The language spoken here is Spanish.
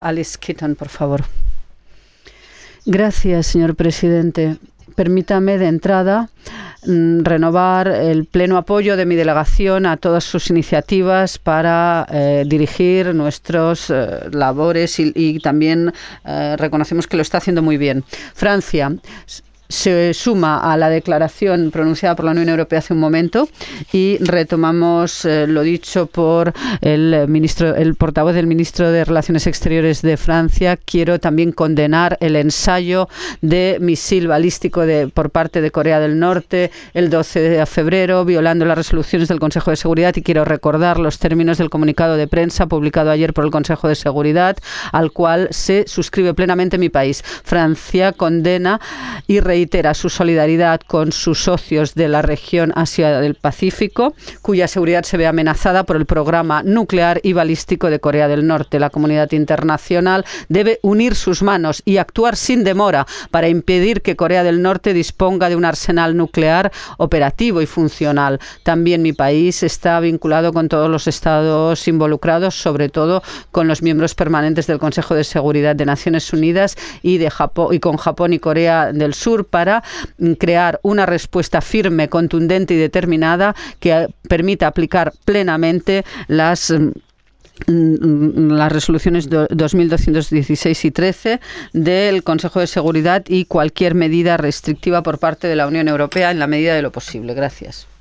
Alice Keaton, por favor. Gracias, señor presidente. Permítame de entrada renovar el pleno apoyo de mi delegación a todas sus iniciativas para dirigir nuestras labores y también reconocemos que lo está haciendo muy bien. Francia se suma a la declaración pronunciada por la Unión Europea hace un momento y retomamos lo dicho por el portavoz del ministro de Relaciones Exteriores de Francia. Quiero también condenar el ensayo de misil balístico por parte de Corea del Norte el 12 de febrero, violando las resoluciones del Consejo de Seguridad, y quiero recordar los términos del comunicado de prensa publicado ayer por el Consejo de Seguridad, al cual se suscribe plenamente mi país. Francia condena y reitera su solidaridad con sus socios de la región Asia del Pacífico, cuya seguridad se ve amenazada por el programa nuclear y balístico de Corea del Norte. La comunidad internacional debe unir sus manos y actuar sin demora para impedir que Corea del Norte disponga de un arsenal nuclear operativo y funcional. También mi país está vinculado con todos los estados involucrados, sobre todo con los miembros permanentes del Consejo de Seguridad de Naciones Unidas y con Japón y Corea del Sur, para crear una respuesta firme, contundente y determinada que permita aplicar plenamente las resoluciones 2216 y 13 del Consejo de Seguridad y cualquier medida restrictiva por parte de la Unión Europea en la medida de lo posible. Gracias.